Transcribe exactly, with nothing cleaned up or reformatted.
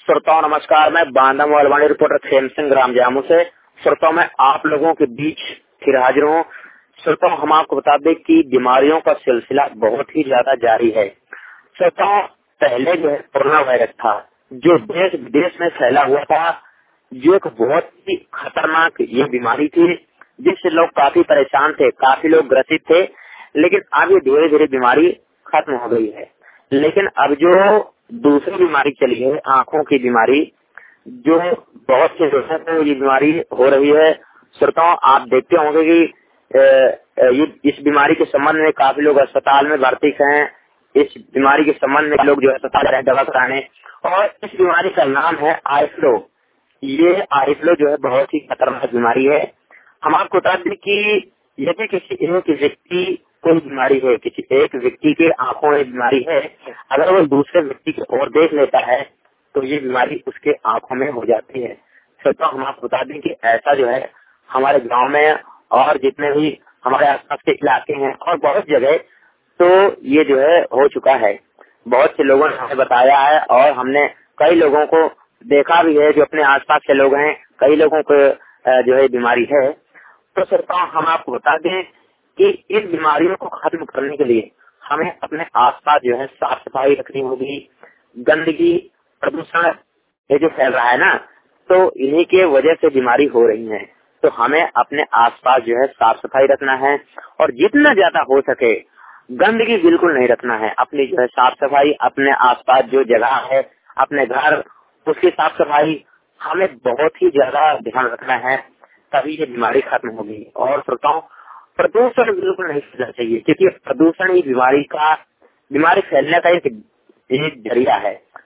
श्रोताओं नमस्कार, मैं बांदा मोबाइल रिपोर्टर खेम सिंह ग्राम जामू से श्रोताओं मैं आप लोगों के बीच फिर हाजिर हूँ। श्रोताओं हम आपको बता दें कि बीमारियों का सिलसिला बहुत ही ज्यादा जारी है। श्रोताओं पहले जो है कोरोना वायरस था जो देश विदेश में फैला हुआ था, जो एक बहुत ही खतरनाक ये बीमारी थी जिससे लोग काफी परेशान थे, काफी लोग ग्रसित थे। लेकिन अब ये धीरे धीरे बीमारी खत्म हो गई है। लेकिन अब जो दूसरी बीमारी चली है, आंखों की बीमारी, जो बहुत से लोगों को ये बीमारी हो रही है। श्रोताओं आप देखते होंगे कि ये इस बीमारी के संबंध में काफी लोग अस्पताल में भर्ती हैं। इस बीमारी के संबंध में लोग जो अस्पताल रहे दवा कराने, और इस बीमारी का नाम है आई फ्लू। ये आई फ्लू जो है बहुत ही खतरनाक बीमारी है। हम आपको बता दें कि यदि किसी एक व्यक्ति को बीमारी है, किसी एक व्यक्ति के आंखों में बीमारी है, अगर वो दूसरे व्यक्ति की ओर देख लेता है तो ये बीमारी उसके आंखों में हो जाती है। तो हम आपको बता दें कि ऐसा जो है हमारे गांव में और जितने भी हमारे आसपास के इलाके हैं और बहुत जगह तो ये जो है हो चुका है। बहुत से लोगों ने हमें बताया है और हमने कई लोगों को देखा भी है जो अपने आसपास के लोग हैं, कई लोगों को जो है बीमारी है। तो श्रोताओं हम आपको बता दें कि इन बीमारियों को खत्म करने के लिए हमें अपने आसपास जो है साफ सफाई रखनी होगी। गंदगी प्रदूषण ये जो फैल रहा है ना, तो इन्हीं के वजह से बीमारी हो रही है। तो हमें अपने आसपास जो है साफ सफाई रखना है और जितना ज्यादा हो सके गंदगी बिल्कुल नहीं रखना है। अपनी जो है साफ सफाई, अपने आसपास जो जगह है, अपने घर, उसकी साफ सफाई हमें बहुत ही ज्यादा ध्यान रखना है, तभी ये बीमारी खत्म होगी। और श्रोताओं प्रदूषण बिल्कुल नहीं फैलना चाहिए, क्योंकि प्रदूषण ही बीमारी का बीमारी फैलने का एक, एक जरिया है।